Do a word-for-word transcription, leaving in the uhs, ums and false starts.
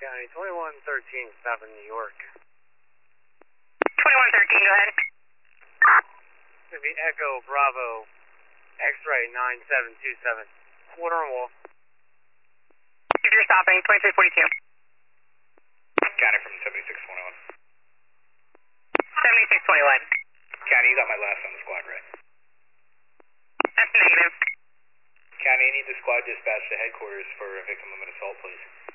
County, twenty-one thirteen, stop in New York. twenty-one thirteen, go ahead. It's going to be Echo Bravo X-ray nine seven two seven. Quarter and wall. If you're stopping, twenty-three forty-two. County from seventy-six twenty-one. seventy-six twenty-one. County, you got my last on the squad, right? That's negative. County, you need the squad dispatch to headquarters for a victim of an assault, please.